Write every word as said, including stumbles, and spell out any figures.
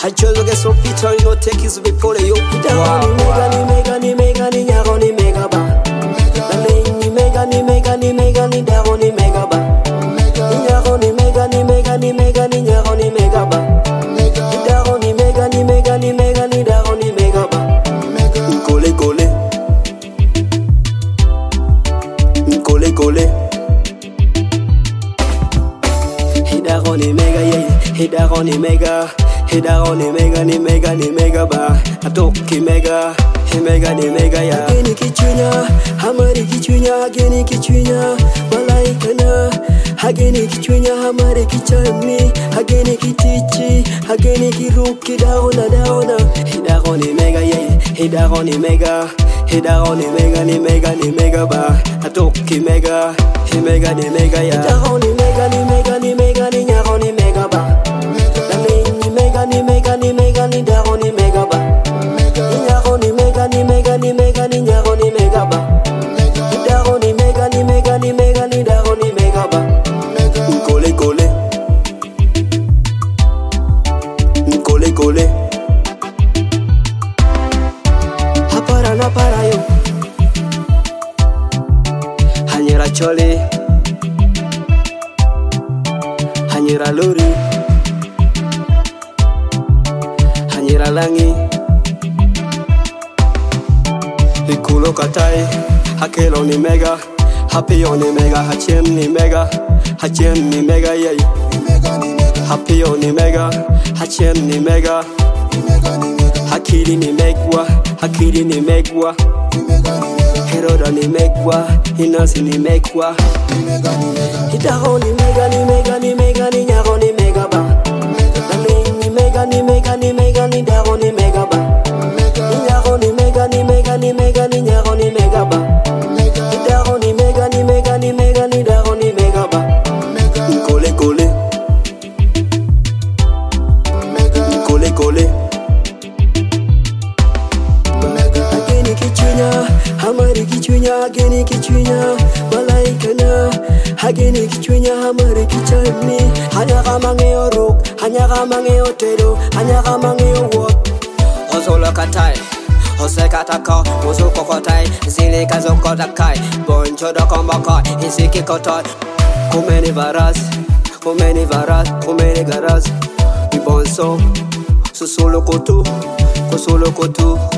Hachozo get so Peter, you know, take his report, yo. Wow, ni mega, ni mega, ni mega, ni nyaro, ni mega ba. Ni mega, ni mega, ni mega, ni daro, ni mega ba. Ni nyaro, ni mega, ni mega, ni mega, ni nyaro, ni mega ba. Ni daro, ni mega, ni mega, ni mega, ni daro, ni mega ba. Kole kole, kole kole. Hidaro ni mega, yeah. Hidaro ni mega. Hidaro ni mega, ni mega, ni mega ba. Atoki mega. He mega, ni mega ya. Hageni kichunya, hamari kichunya, hageni kichunya, malaikana. Hageni kichunya, hamari kichami, hageni kitichi, hageni kiruki daona daona. Hidaro ni mega yeah, hidaro ni mega. Hidaro ni mega, ni mega, ni mega ba. Atoki mega, he mega, ni mega ya. Hidaro ni mega, ni mega, ni mega, ni nyaro ni mega ba. Ni mega, ni mega, ni mega, ni daro ni mega ba. Ni nyaro ni mega, ni mega, ni mega, ni nyaro ni mega ba. Ni daro ni mega, ni mega, ni mega, ni daro ni mega ba. Kole kole, kole kole. Hapara na para yo. Hanyera chole, hanyera lori, hanyera langi. Ikulo katai, hakelo ni mega, happyo ni mega, hachem ni mega, hachem ni mega yeah. Happyo ni mega, hachem ni mega, hakili ni megwa, hakili ni megwa, heroda ni megwa, inasi ni megwa. Hidaro ni mega, ni mega, ni mega, ni nyaro ni mega ba. Ni mega, ni mega, ni mega, ni daro ni mega ba. Ni nyaro ni mega, ni mega, ni mega, ni nyaro ni mega ba. Hidaro ni mega, ni mega, ni mega, ni daro ni mega ba. Kole kole, kole kole. Hageni kichunya, hamari kichunya, hageni kichunya, malaikana. Hageni kichunya, hamari kichami. Hanya kama ngeo rock, hanya kama ngeo tero, hanya kama ngeo walk. Osolo katai, ose kataka, oso kokotai, zile kazo kotakai, boncho do kombakai, isiki kotai. Kumeni varas, kumeni varas, kumeni garas. Ibonso, susolo kotu, kusolo kotu.